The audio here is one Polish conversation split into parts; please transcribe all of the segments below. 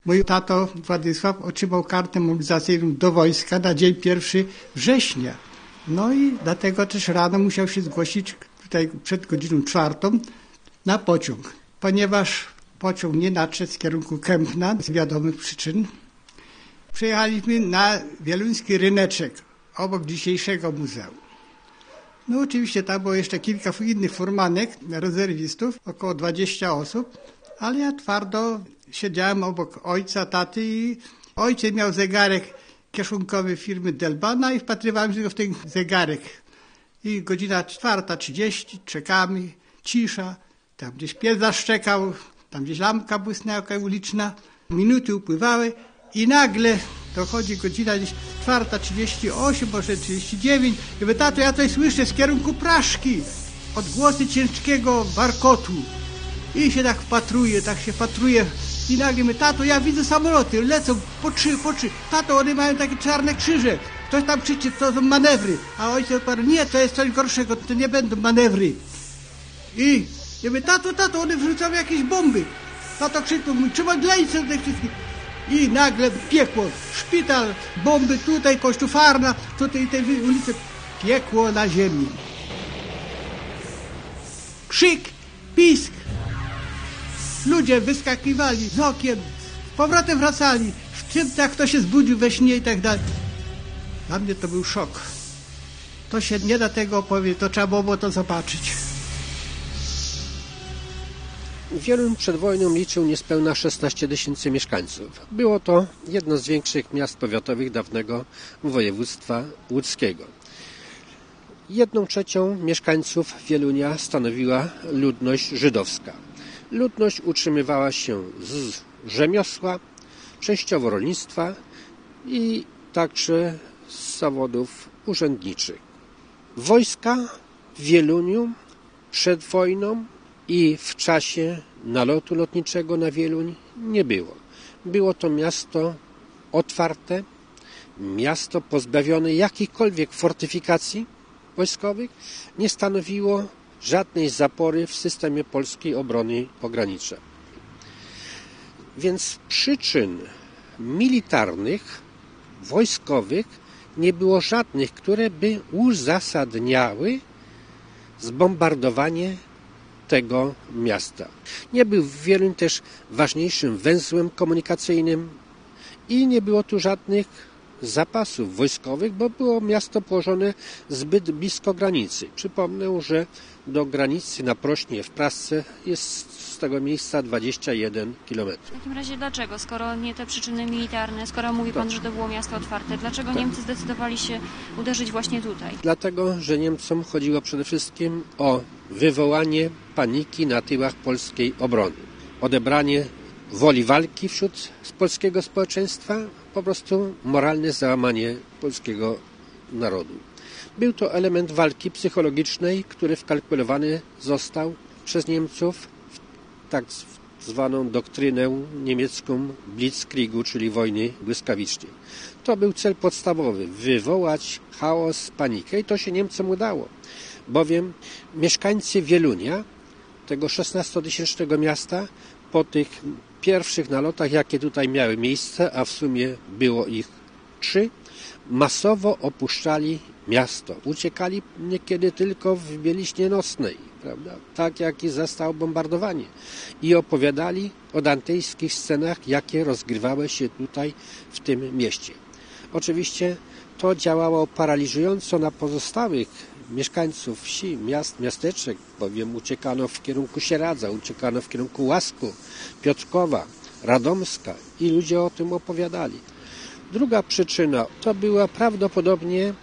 Mój tato Władysław otrzymał kartę mobilizacyjną do wojska na dzień 1 września. No i dlatego też rano musiał się zgłosić tutaj przed godziną 4 na pociąg. Ponieważ pociąg nie nadszedł z kierunku Kępna z wiadomych przyczyn, przyjechaliśmy na wieluński ryneczek obok dzisiejszego muzeum. No oczywiście tam było jeszcze kilka innych furmanek rezerwistów, około 20 osób, ale ja twardo siedziałem obok ojca, taty i ojciec miał zegarek kieszonkowy firmy Delbana i wpatrywałem się w ten zegarek. I godzina 4:30, czekamy, cisza, tam gdzieś pies zaszczekał, tam gdzieś lampka błysnęła jakaś uliczna, minuty upływały i nagle dochodzi godzina gdzieś 4:38, może 39 i mówię, tato, ja coś słyszę z kierunku Praszki, odgłosy ciężkiego warkotu. I się tak wpatruje i nagle mówię, tato, ja widzę samoloty, lecą po trzy. Tato, one mają takie czarne krzyże. Ktoś tam krzyczy, to są manewry. A ojciec odparł, nie, to jest coś gorszego, to nie będą manewry. I ja mówię, tato, one wrzucają jakieś bomby. Tato krzyknął, trzeba odleić się od tych wszystkich. I nagle piekło, szpital, bomby tutaj, kościufarna, tutaj tej ulicy, piekło na ziemi. Krzyk, pisk. Ludzie wyskakiwali z okien, z powrotem wracali, w tym jak kto się zbudził we śnie i tak dalej. Dla mnie to był szok. To się nie da tego opowiedzieć, to trzeba było to zobaczyć. Wieluń przed wojną liczył niespełna 16 000 mieszkańców. Było to jedno z większych miast powiatowych dawnego województwa łódzkiego. 1/3 mieszkańców Wielunia stanowiła ludność żydowska. Ludność utrzymywała się z rzemiosła, częściowo rolnictwa i także z zawodów urzędniczych. Wojska w Wieluniu przed wojną i w czasie nalotu lotniczego na Wieluń nie było. Było to miasto otwarte, miasto pozbawione jakichkolwiek fortyfikacji wojskowych, nie stanowiło żadnej zapory w systemie polskiej obrony pogranicza. Więc przyczyn militarnych, wojskowych nie było żadnych, które by uzasadniały zbombardowanie tego miasta. Nie był Wieluń też ważniejszym węzłem komunikacyjnym i nie było tu żadnych zapasów wojskowych, bo było miasto położone zbyt blisko granicy. Przypomnę, że do granicy na Prośnie w Prasce jest z tego miejsca 21 km. W takim razie dlaczego? Skoro nie te przyczyny militarne, skoro mówi pan, że to było miasto otwarte, dlaczego Niemcy zdecydowali się uderzyć właśnie tutaj? Dlatego, że Niemcom chodziło przede wszystkim o wywołanie paniki na tyłach polskiej obrony. Odebranie woli walki wśród polskiego społeczeństwa, po prostu moralne załamanie polskiego narodu. Był to element walki psychologicznej, który wkalkulowany został przez Niemców w tak zwaną doktrynę niemiecką Blitzkriegu, czyli wojny błyskawicznej. To był cel podstawowy, wywołać chaos, panikę i to się Niemcom udało, bowiem mieszkańcy Wielunia, tego 16-tysięcznego miasta, po tych pierwszych nalotach, jakie tutaj miały miejsce, a w sumie było ich 3, masowo opuszczali miasto. Uciekali niekiedy tylko w bieliźnie nocnej, prawda? Tak jak i zastało bombardowanie. I opowiadali o dantejskich scenach, jakie rozgrywały się tutaj w tym mieście. Oczywiście to działało paraliżująco na pozostałych mieszkańców wsi, miast, miasteczek, bowiem uciekano w kierunku Sieradza, uciekano w kierunku Łasku, Piotrkowa, Radomska i ludzie o tym opowiadali. Druga przyczyna to była prawdopodobnie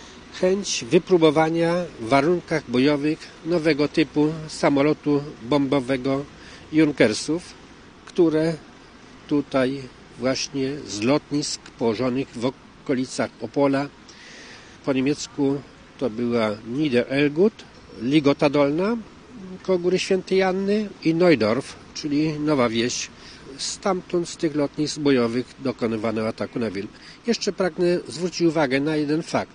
chęć wypróbowania w warunkach bojowych nowego typu samolotu bombowego Junkersów, które tutaj właśnie z lotnisk położonych w okolicach Opola, po niemiecku to była Niederelgut, Ligota Dolna, koło Góry Świętej Anny i Neudorf, czyli Nowa Wieś. Stamtąd z tych lotnisk bojowych dokonywano ataku na Wieluń. Jeszcze pragnę zwrócić uwagę na jeden fakt,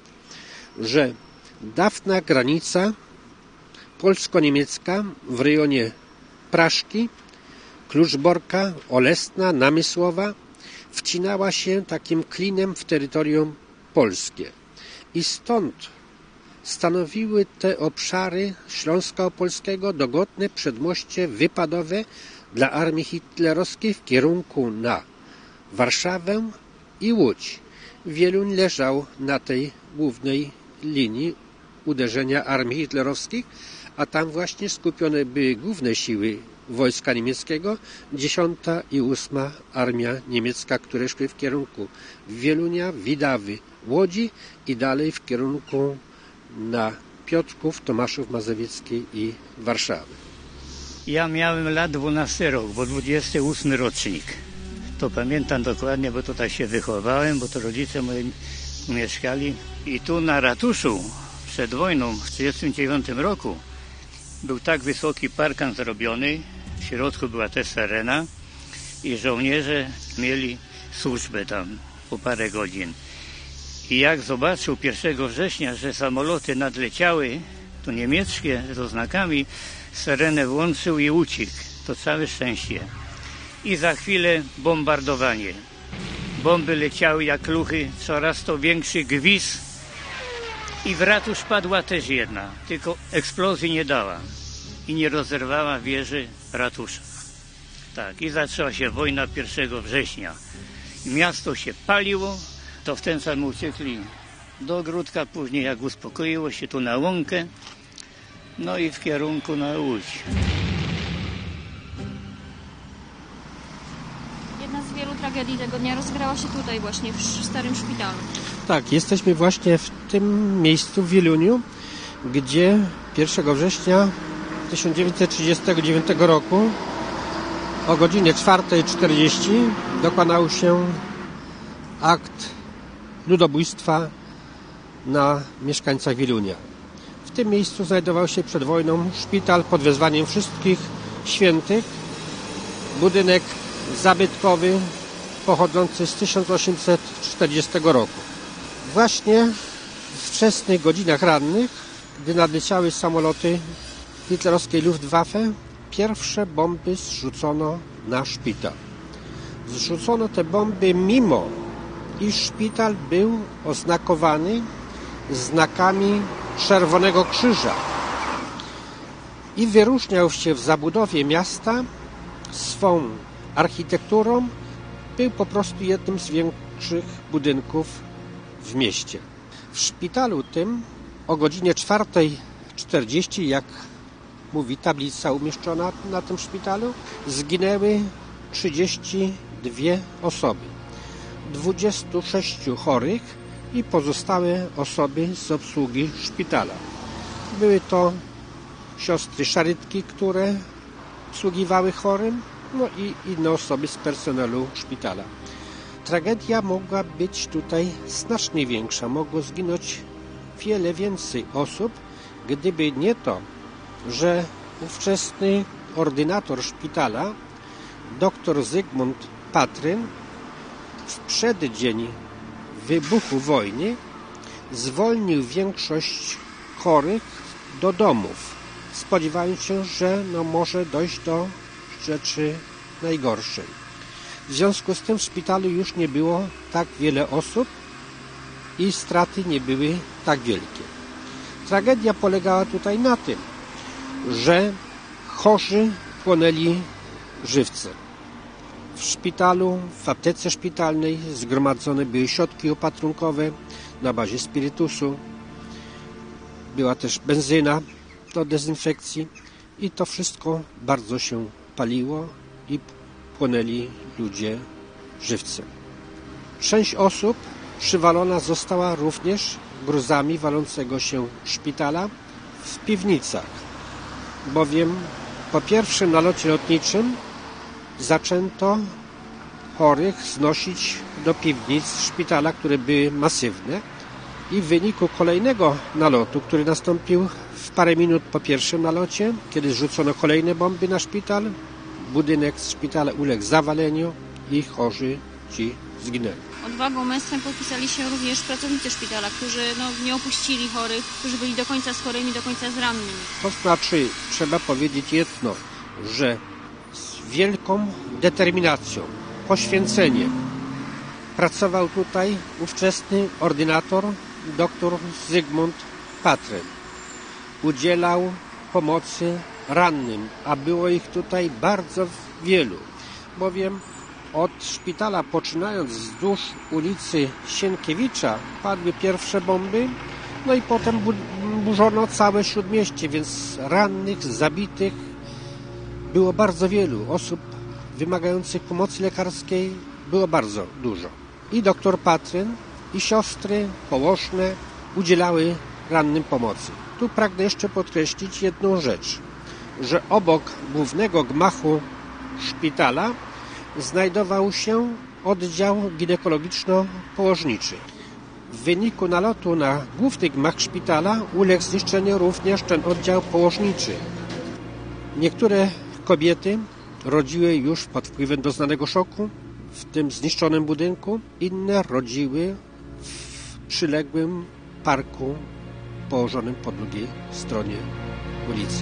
że dawna granica polsko-niemiecka w rejonie Praszki Kluczborka, Olesna, Namysłowa wcinała się takim klinem w terytorium polskie. I stąd stanowiły te obszary Śląska Opolskiego dogodne przedmoście wypadowe dla armii hitlerowskiej w kierunku na Warszawę i Łódź. Wieluń leżał na tej głównej linii uderzenia armii hitlerowskich, a tam właśnie skupione były główne siły wojska niemieckiego, 10. i 8. Armia Niemiecka, które szły w kierunku Wielunia, Widawy, Łodzi i dalej w kierunku na Piotrków, Tomaszów Mazowiecki i Warszawy. Ja miałem lat 12 rok, bo 28 rocznik. To pamiętam dokładnie, bo tutaj się wychowałem, bo to rodzice moi mieszkali. I tu na ratuszu przed wojną w 1939 roku był tak wysoki parkan zrobiony, w środku była też arena i żołnierze mieli służbę tam po parę godzin. I jak zobaczył 1 września, że samoloty nadleciały, to niemieckie z oznakami, syrenę włączył i uciekł. To całe szczęście. I za chwilę bombardowanie. Bomby leciały jak luchy, coraz to większy gwizd. I w ratusz padła też jedna, tylko eksplozji nie dała. I nie rozerwała wieży ratusza. Tak, i zaczęła się wojna 1 września. Miasto się paliło, to w ten sam uciekli do ogródka, później jak uspokoiło się tu na łąkę, no i w kierunku na Łódź. Jedna z wielu tragedii tego dnia rozegrała się tutaj właśnie w Starym Szpitalu. Tak, jesteśmy właśnie w tym miejscu w Wieluniu, gdzie 1 września 1939 roku o godzinie 4:40 dokonał się akt ludobójstwa na mieszkańcach Wielunia. W tym miejscu znajdował się przed wojną szpital pod wezwaniem wszystkich świętych, budynek zabytkowy pochodzący z 1840 roku. Właśnie w wczesnych godzinach rannych, gdy nadleciały samoloty hitlerowskiej Luftwaffe, pierwsze bomby zrzucono na szpital. Zrzucono te bomby mimo, iż szpital był oznakowany znakami Czerwonego Krzyża i wyróżniał się w zabudowie miasta swą architekturą, był po prostu jednym z większych budynków w mieście. W szpitalu tym o godzinie 4:40, jak mówi tablica umieszczona na tym szpitalu, zginęły 32 osoby, 26 chorych i pozostałe osoby z obsługi szpitala. Były to siostry szarytki, które obsługiwały chorym, no i inne osoby z personelu szpitala. Tragedia mogła być tutaj znacznie większa. Mogło zginąć wiele więcej osób, gdyby nie to, że ówczesny ordynator szpitala, dr Zygmunt Patryn, w przeddzień wybuchu wojny zwolnił większość chorych do domów, spodziewając się, że może dojść do rzeczy najgorszej. W związku z tym w szpitalu już nie było tak wiele osób i straty nie były tak wielkie. Tragedia polegała tutaj na tym, że chorzy płonęli żywcem. W szpitalu, w aptece szpitalnej zgromadzone były środki opatrunkowe na bazie spirytusu. Była też benzyna do dezynfekcji i to wszystko bardzo się paliło i płonęli ludzie żywcem. Część osób przywalona została również gruzami walącego się szpitala w piwnicach, bowiem po pierwszym nalocie lotniczym zaczęto chorych znosić do piwnic szpitala, które były masywne, i w wyniku kolejnego nalotu, który nastąpił w parę minut po pierwszym nalocie, kiedy zrzucono kolejne bomby na szpital, budynek z szpitala uległ zawaleniu i chorzy ci zginęli. Odwagą, męstwem podpisali się również pracownicy szpitala, którzy nie opuścili chorych, którzy byli do końca z chorymi, do końca z rannymi. To znaczy, trzeba powiedzieć jedno, że wielką determinacją, poświęceniem pracował tutaj ówczesny ordynator dr Zygmunt Patryn. Udzielał pomocy rannym, a było ich tutaj bardzo wielu, bowiem od szpitala, poczynając wzdłuż ulicy Sienkiewicza, padły pierwsze bomby, no i potem burzono całe Śródmieście, więc rannych, zabitych było bardzo wielu. Osób wymagających pomocy lekarskiej było bardzo dużo. I doktor Patryn, i siostry położne udzielały rannym pomocy. Tu pragnę jeszcze podkreślić jedną rzecz, że obok głównego gmachu szpitala znajdował się oddział ginekologiczno-położniczy. W wyniku nalotu na główny gmach szpitala uległ zniszczeniu również ten oddział położniczy. Niektóre kobiety rodziły już pod wpływem doznanego szoku w tym zniszczonym budynku, inne rodziły w przyległym parku położonym po drugiej stronie ulicy.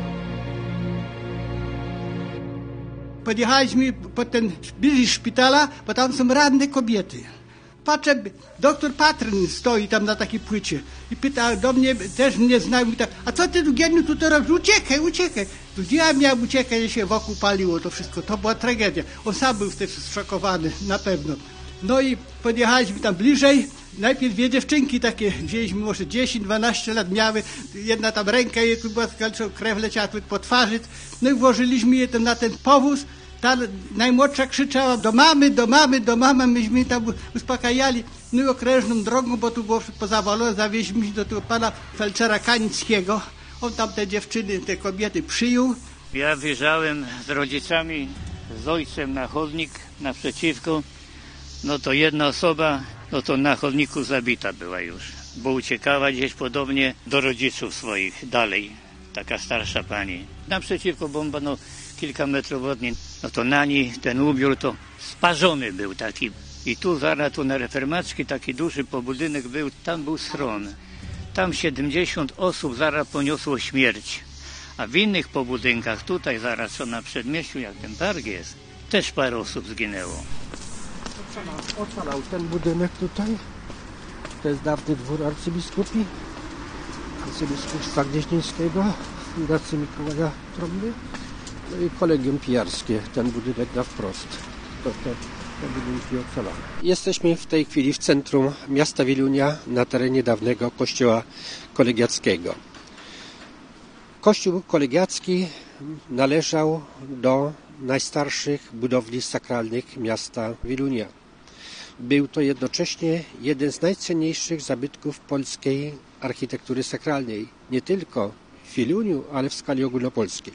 Podjechaliśmy pod ten bliżej szpitala, bo tam są ranne kobiety. Patrzę, doktor Patryn stoi tam na takiej płycie i pyta do mnie, też mnie znał, i pyta, a co ty, Geniu, tu robisz? Uciekaj. Gdzie ja miałem uciekać, że się wokół paliło to wszystko. To była tragedia. On sam był też zszokowany, na pewno. No i podjechaliśmy tam bliżej. Najpierw dwie dziewczynki takie wzięliśmy, może 10-12 lat miały. Jedna tam ręka jej tu była, krew leciała po twarzy. No i włożyliśmy je tam na ten powóz. Ta najmłodsza krzyczała do mamy, myśmy tam uspokajali. No i okrężną drogą, bo tu było pozawalone, zawieźliśmy się do tego pana felczera Kanickiego. On tam te dziewczyny, te kobiety przyjął. Ja wyjrzałem z rodzicami, z ojcem na chodnik naprzeciwko. No to jedna osoba, no to na chodniku zabita była już, bo uciekała gdzieś podobnie do rodziców swoich dalej. Taka starsza pani. Naprzeciwko bomba, no kilka metrów od niej. No to na niej ten ubiór to sparzony był taki. I tu zaraz, tu na Reformacki taki duży pobudynek był, tam był schron. Tam 70 osób zaraz poniosło śmierć. A w innych pobudynkach, tutaj zaraz co na przedmieściu, jak ten targ jest, też parę osób zginęło. Ocalał ten budynek tutaj. To jest dawny dwór arcybiskupi. Arcybiskupstwa Gnieźnieńskiego, Fundacji Mikołaja Trąby. No i kolegium pijarskie, ten budynek na wprost. Te budynki ocalały. Jesteśmy w tej chwili w centrum miasta Wielunia, na terenie dawnego kościoła kolegiackiego. Kościół kolegiacki należał do najstarszych budowli sakralnych miasta Wielunia. Był to jednocześnie jeden z najcenniejszych zabytków polskiej architektury sakralnej, nie tylko w Wieluniu, ale w skali ogólnopolskiej.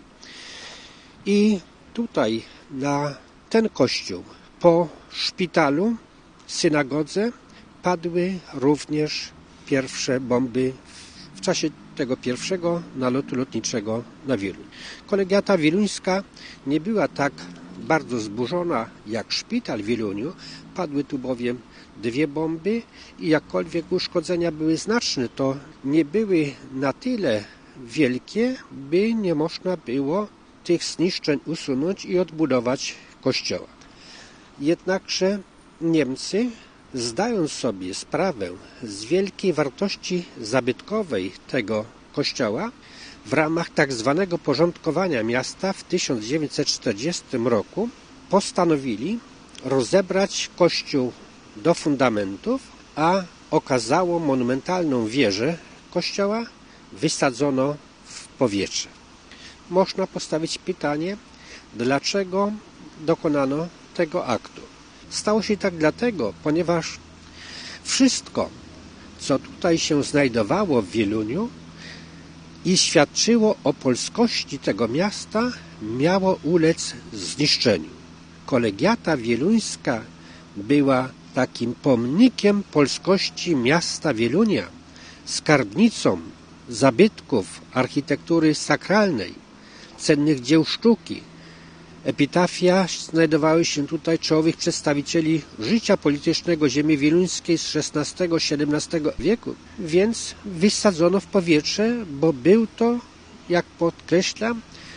I tutaj na ten kościół po szpitalu, synagodze padły również pierwsze bomby w czasie tego pierwszego nalotu lotniczego na Wieluń. Kolegiata wieluńska nie była tak bardzo zburzona jak szpital w Wieluniu. Padły tu bowiem dwie bomby i jakkolwiek uszkodzenia były znaczne, to nie były na tyle wielkie, by nie można było tych zniszczeń usunąć i odbudować kościoła. Jednakże Niemcy, zdając sobie sprawę z wielkiej wartości zabytkowej tego kościoła, w ramach tak zwanego porządkowania miasta w 1940 roku postanowili rozebrać kościół do fundamentów, a okazało monumentalną wieżę kościoła wysadzono w powietrze. Można postawić pytanie, dlaczego dokonano tego aktu. Stało się tak dlatego, ponieważ wszystko, co tutaj się znajdowało w Wieluniu i świadczyło o polskości tego miasta, miało ulec zniszczeniu. Kolegiata wieluńska była takim pomnikiem polskości miasta Wielunia, skarbnicą zabytków architektury sakralnej, cennych dzieł sztuki. Epitafia znajdowały się tutaj czołowych przedstawicieli życia politycznego ziemi wieluńskiej z XVI-XVII wieku, więc wysadzono w powietrze, bo był to, jak podkreślam,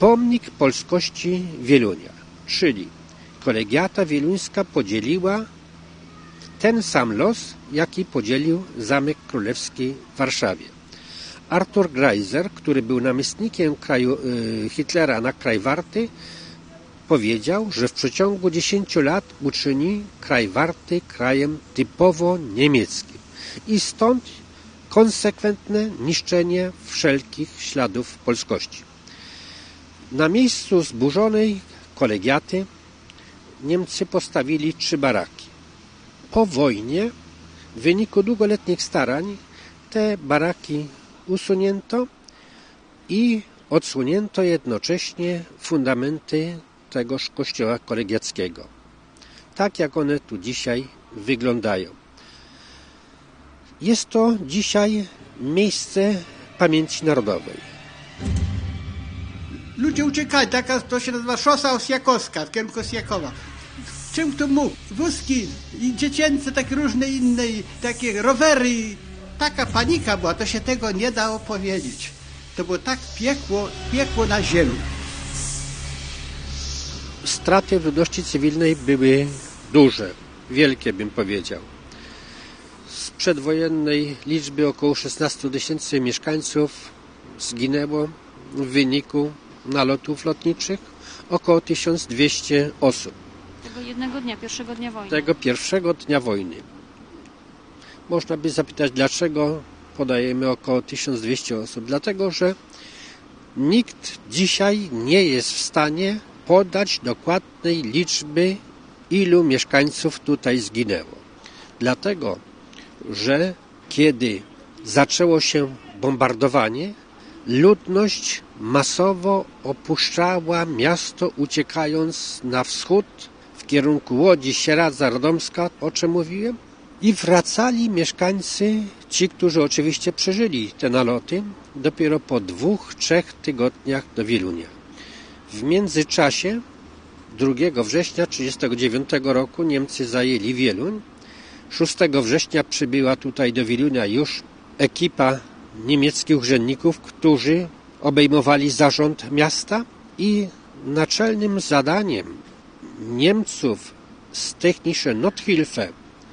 pomnik polskości Wielunia, czyli kolegiata wieluńska podzieliła ten sam los, jaki podzielił Zamek Królewski w Warszawie. Artur Greiser, który był namiestnikiem Hitlera na kraj Warty, powiedział, że w przeciągu 10 lat uczyni kraj Warty krajem typowo niemieckim i stąd konsekwentne niszczenie wszelkich śladów polskości. Na miejscu zburzonej kolegiaty Niemcy postawili 3 baraki. Po wojnie, w wyniku długoletnich starań, te baraki usunięto i odsłonięto jednocześnie fundamenty tegoż kościoła kolegiackiego. Tak jak one tu dzisiaj wyglądają. Jest to dzisiaj miejsce pamięci narodowej. Ludzie uciekali, to się nazywa szosa Osjakowska, w kierunku Osjakowa. Czym kto mógł? Wózki i dziecięce, takie różne inne, takie rowery. Taka panika była, to się tego nie da opowiedzieć. To było tak piekło na ziemi. Straty w ludności cywilnej były duże, wielkie bym powiedział. Z przedwojennej liczby około 16 000 mieszkańców zginęło w wyniku nalotów lotniczych około 1200 osób. Tego jednego dnia, pierwszego dnia wojny. Tego pierwszego dnia wojny. Można by zapytać, dlaczego podajemy około 1200 osób. Dlatego, że nikt dzisiaj nie jest w stanie podać dokładnej liczby, ilu mieszkańców tutaj zginęło. Dlatego, że kiedy zaczęło się bombardowanie, ludność masowo opuszczała miasto, uciekając na wschód w kierunku Łodzi, Sieradza, Radomska, o czym mówiłem, i wracali mieszkańcy, ci, którzy oczywiście przeżyli te naloty, dopiero po 2-3 tygodniach do Wielunia. W międzyczasie 2 września 1939 roku Niemcy zajęli Wieluń. 6 września przybyła tutaj do Wielunia już ekipa niemieckich urzędników, którzy obejmowali zarząd miasta i naczelnym zadaniem Niemców z Technische Nothilfe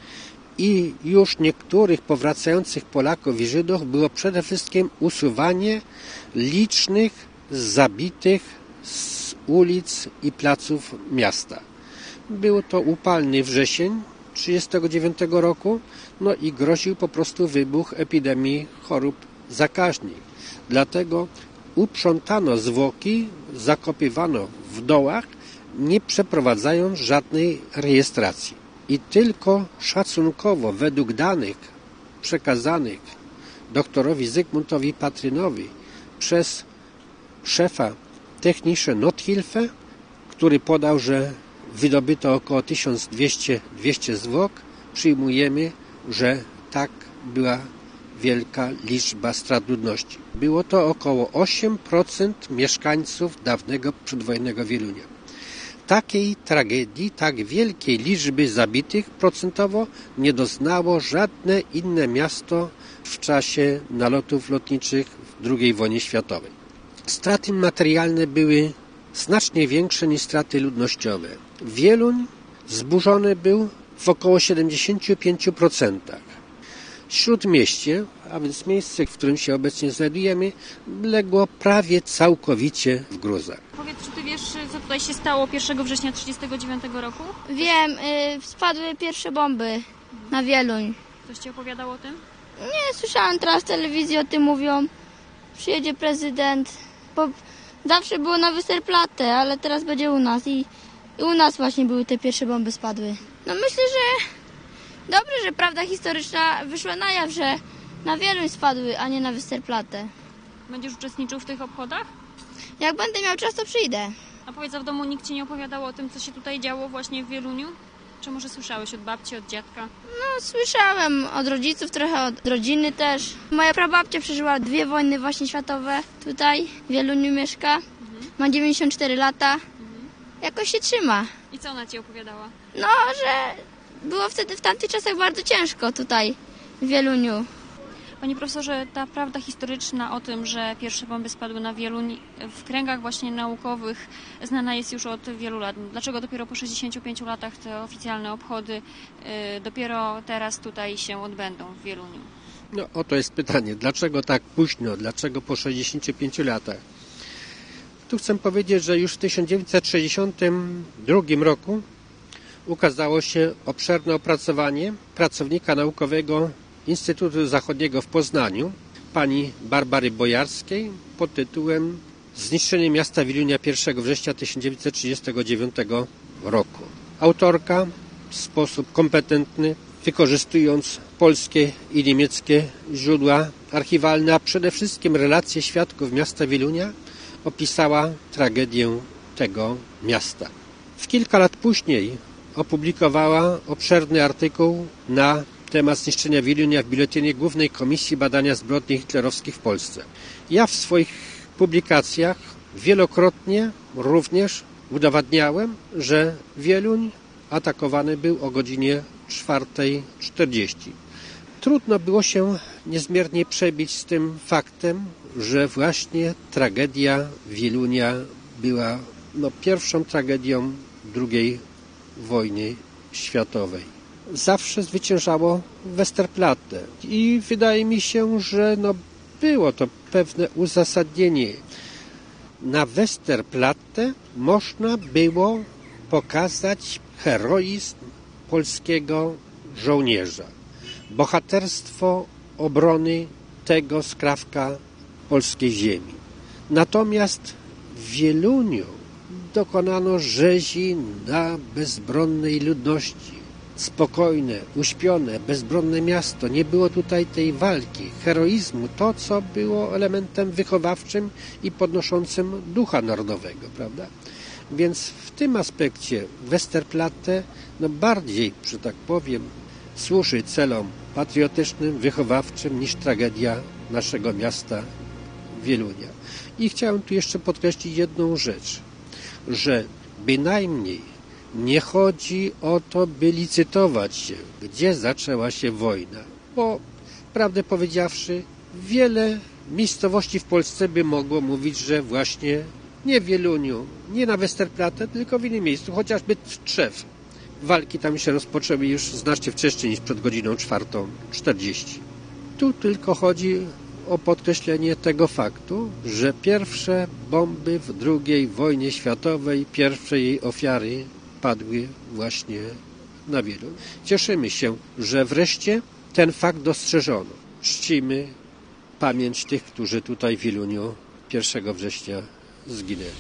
i już niektórych powracających Polaków i Żydów było przede wszystkim usuwanie licznych zabitych z ulic i placów miasta. Był to upalny wrzesień 1939 roku, no i groził po prostu wybuch epidemii chorób zakaźnych. Dlatego uprzątano zwłoki, zakopywano w dołach, nie przeprowadzając żadnej rejestracji. I tylko szacunkowo, według danych przekazanych doktorowi Zygmuntowi Patrynowi przez szefa Technische Nothilfe, który podał, że wydobyto około 1200 zwłok, przyjmujemy, że tak była wielka liczba strat ludności. Było to około 8% mieszkańców dawnego przedwojennego Wielunia. Takiej tragedii, tak wielkiej liczby zabitych procentowo nie doznało żadne inne miasto w czasie nalotów lotniczych w II wojnie światowej. Straty materialne były znacznie większe niż straty ludnościowe. Wieluń zburzony był w około 75%. Śródmieście, a więc miejsce, w którym się obecnie znajdujemy, legło prawie całkowicie w gruzach. Powiedz, czy ty wiesz, co tutaj się stało 1 września 1939 roku? Wiem, spadły pierwsze bomby na Wieluń. Ktoś ci opowiadał o tym? Nie, słyszałam teraz w telewizji, o tym mówią. Przyjedzie prezydent, bo zawsze było na Westerplatte, ale teraz będzie u nas i u nas właśnie były te pierwsze bomby spadły. No myślę, że dobrze, że prawda historyczna wyszła na jaw, że na Wieluń spadły, a nie na Westerplatte. Będziesz uczestniczył w tych obchodach? Jak będę miał czas, to przyjdę. A powiedz, a w domu nikt ci nie opowiadał o tym, co się tutaj działo właśnie w Wieluniu? Czy może słyszałeś od babci, od dziadka? No, słyszałem od rodziców, trochę od rodziny też. Moja prababcia przeżyła 2 wojny właśnie światowe. Tutaj w Wieluniu mieszka. Ma 94 lata. Jakoś się trzyma. I co ona ci opowiadała? No, że było wtedy w tamtych czasach bardzo ciężko tutaj w Wieluniu. Panie profesorze, ta prawda historyczna o tym, że pierwsze bomby spadły na Wieluń, w kręgach właśnie naukowych znana jest już od wielu lat. Dlaczego dopiero po 65 latach te oficjalne obchody dopiero teraz tutaj się odbędą w Wieluniu? No oto jest pytanie, dlaczego tak późno, dlaczego po 65 latach? Tu chcę powiedzieć, że już w 1962 roku ukazało się obszerne opracowanie pracownika naukowego Instytutu Zachodniego w Poznaniu, pani Barbary Bojarskiej, pod tytułem Zniszczenie miasta Wielunia 1 września 1939 roku. Autorka w sposób kompetentny, wykorzystując polskie i niemieckie źródła archiwalne, a przede wszystkim relacje świadków miasta Wielunia, opisała tragedię tego miasta. W kilka lat później opublikowała obszerny artykuł na temat zniszczenia Wielunia w Biuletynie Głównej Komisji Badania Zbrodni Hitlerowskich w Polsce. Ja w swoich publikacjach wielokrotnie również udowadniałem, że Wieluń atakowany był o godzinie 4:40. Trudno było się niezmiernie przebić z tym faktem, że właśnie tragedia Wielunia była pierwszą tragedią II wojny światowej. Zawsze zwyciężało Westerplatte i wydaje mi się, że było to pewne uzasadnienie. Na Westerplatte można było pokazać heroizm polskiego żołnierza, bohaterstwo obrony tego skrawka polskiej ziemi. Natomiast w Wieluniu dokonano rzezi na bezbronnej ludności. Spokojne, uśpione, bezbronne miasto. Nie było tutaj tej walki, heroizmu, to co było elementem wychowawczym i podnoszącym ducha narodowego, prawda? Więc w tym aspekcie Westerplatte bardziej, że tak powiem, służy celom patriotycznym, wychowawczym niż tragedia naszego miasta Wielunia. I chciałem tu jeszcze podkreślić jedną rzecz, że bynajmniej nie chodzi o to, by licytować się, gdzie zaczęła się wojna, bo prawdę powiedziawszy, wiele miejscowości w Polsce by mogło mówić, że właśnie nie w Wieluniu, nie na Westerplatte, tylko w innym miejscu, chociażby Tczew. Walki tam się rozpoczęły już znacznie wcześniej niż przed godziną 4:40. Tu tylko chodzi o podkreślenie tego faktu, że pierwsze bomby w II wojnie światowej, pierwsze jej ofiary padły właśnie na Wieluń. Cieszymy się, że wreszcie ten fakt dostrzeżono. Czcimy pamięć tych, którzy tutaj w Wieluniu 1 września zginęli.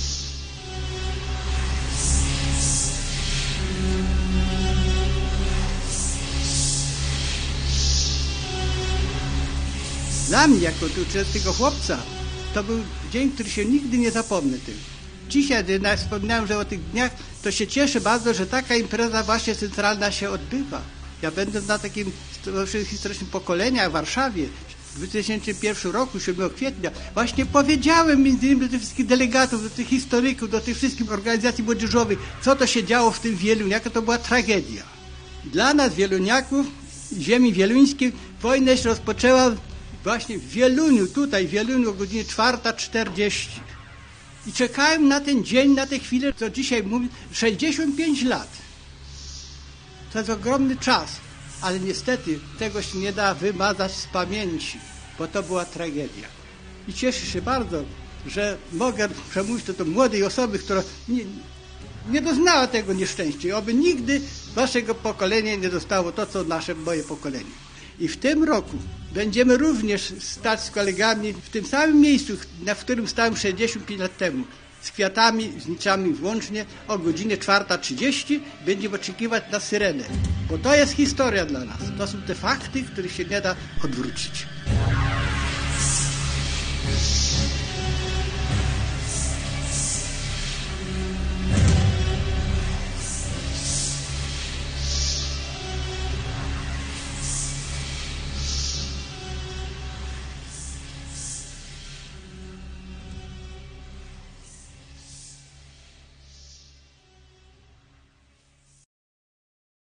Dla mnie, jako tego chłopca, to był dzień, który się nigdy nie zapomnę tym. Dzisiaj, gdy wspominałem, że o tych dniach, to się cieszę bardzo, że taka impreza właśnie centralna się odbywa. Ja będąc na takim historycznym pokolenia w Warszawie w 2001 roku, 7 kwietnia, właśnie powiedziałem między innymi do tych wszystkich delegatów, do tych historyków, do tych wszystkich organizacji młodzieżowych, co to się działo w tym Wieluniu, jaka to była tragedia. Dla nas, wieluniaków, ziemi wieluńskiej, wojnę się rozpoczęła właśnie w Wieluniu, tutaj w Wieluniu o godzinie 4:40. I czekałem na ten dzień, na tę chwilę, co dzisiaj mówię, 65 lat. To jest ogromny czas, ale niestety tego się nie da wymazać z pamięci, bo to była tragedia. I cieszę się bardzo, że mogę przemówić do młodej osoby, która nie doznała tego nieszczęścia. I oby nigdy waszego pokolenia nie dostało to, co moje pokolenie. I w tym roku będziemy również stać z kolegami w tym samym miejscu, w którym stałem 65 lat temu. Z kwiatami, z niczami włącznie o godzinie 4:30 będziemy oczekiwać na syrenę. Bo to jest historia dla nas. To są te fakty, których się nie da odwrócić.